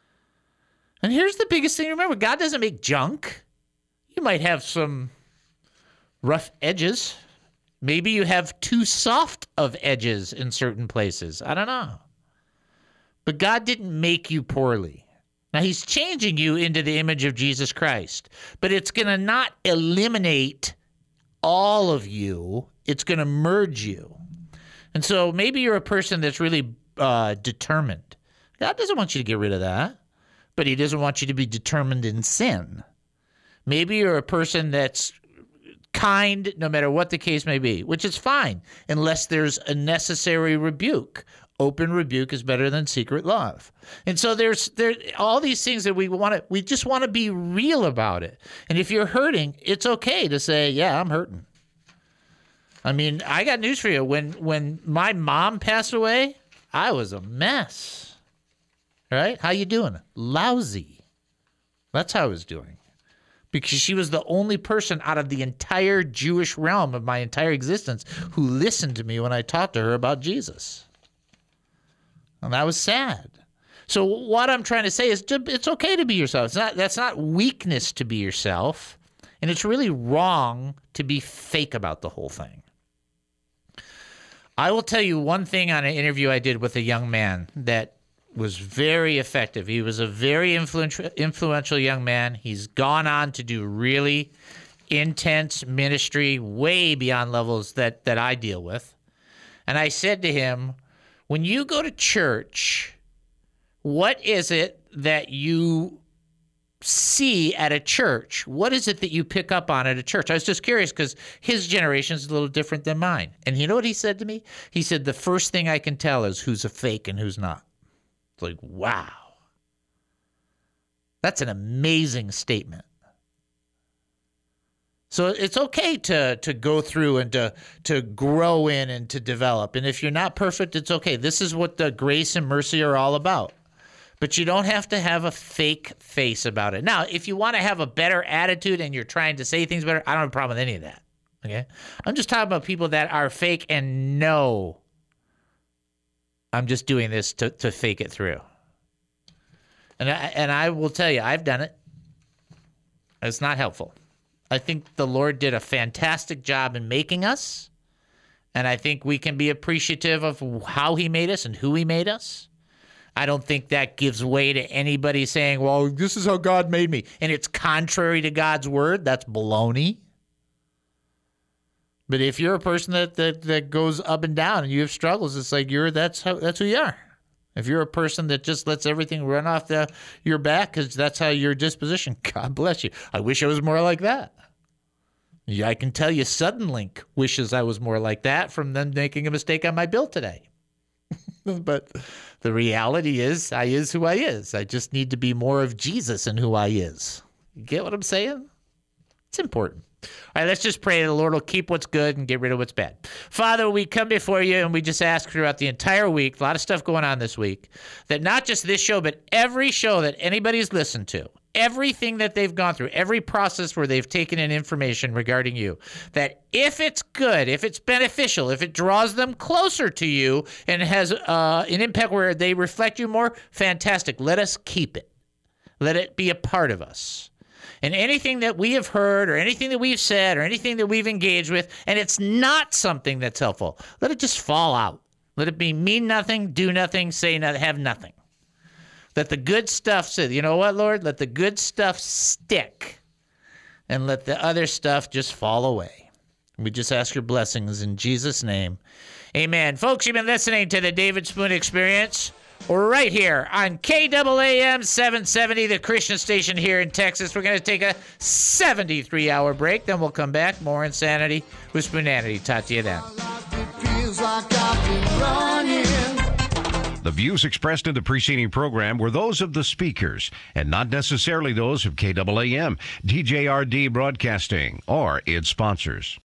And here's the biggest thing. Remember, God doesn't make junk. You might have some rough edges. Maybe you have too soft of edges in certain places. I don't know. But God didn't make you poorly. Now, he's changing you into the image of Jesus Christ. But it's going to not eliminate all of you. It's going to merge you. And so maybe you're a person that's really uh, determined. God doesn't want you to get rid of that. But he doesn't want you to be determined in sin. Maybe you're a person that's kind no matter what the case may be, which is fine unless there's a necessary rebuke. Open rebuke is better than secret love. And so there's there all these things that we want to we just want to be real about it. And if you're hurting, it's okay to say, yeah, I'm hurting. I mean, I got news for you. When when my mom passed away, I was a mess. Right? How you doing? Lousy. That's how I was doing. Because she was the only person out of the entire Jewish realm of my entire existence who listened to me when I talked to her about Jesus. And that was sad. So what I'm trying to say is it's okay to be yourself. It's not, that's not weakness to be yourself. And it's really wrong to be fake about the whole thing. I will tell you one thing on an interview I did with a young man that was very effective. He was a very influential, influential young man. He's gone on to do really intense ministry way beyond levels that, that I deal with. And I said to him, when you go to church, what is it that you see at a church? What is it that you pick up on at a church? I was just curious because his generation is a little different than mine. And you know what he said to me? He said, the first thing I can tell is who's a fake and who's not. It's like, wow. That's an amazing statement. So it's okay to to go through and to to grow in and to develop. And if you're not perfect, it's okay. This is what the grace and mercy are all about. But you don't have to have a fake face about it. Now, if you want to have a better attitude and you're trying to say things better, I don't have a problem with any of that. Okay? I'm just talking about people that are fake and know I'm just doing this to, to fake it through. And I, and I will tell you, I've done it. It's not helpful. I think the Lord did a fantastic job in making us, and I think we can be appreciative of how he made us and who he made us. I don't think that gives way to anybody saying, well, this is how God made me, and it's contrary to God's word. That's baloney. But if you're a person that, that, that goes up and down and you have struggles, it's like you're that's how that's who you are. If you're a person that just lets everything run off the, your back because that's how your disposition, God bless you. I wish I was more like that. Yeah, I can tell you Suddenlink wishes I was more like that from them making a mistake on my bill today. But the reality is I is who I is. I just need to be more of Jesus in who I is. You get what I'm saying? It's important. All right, let's just pray that the Lord will keep what's good and get rid of what's bad. Father, we come before you and we just ask throughout the entire week, a lot of stuff going on this week, that not just this show, but every show that anybody's listened to, everything that they've gone through, every process where they've taken in information regarding you, that if it's good, if it's beneficial, if it draws them closer to you and has uh, an impact where they reflect you more, fantastic. Let us keep it. Let it be a part of us. And anything that we have heard or anything that we've said or anything that we've engaged with, and it's not something that's helpful, let it just fall out. Let it be mean nothing, do nothing, say nothing, have nothing. Let the good stuff sit. You know what, Lord? Let the good stuff stick and let the other stuff just fall away. We just ask your blessings in Jesus' name. Amen. Folks, you've been listening to the David Spoon Experience right here on K A A M seven seventy, the Christian station here in Texas. We're going to take a seventy-three hour break. Then we'll come back. More Insanity with Spoonanity. Talk to you then. The views expressed in the preceding program were those of the speakers and not necessarily those of K A A M, D J R D Broadcasting, or its sponsors.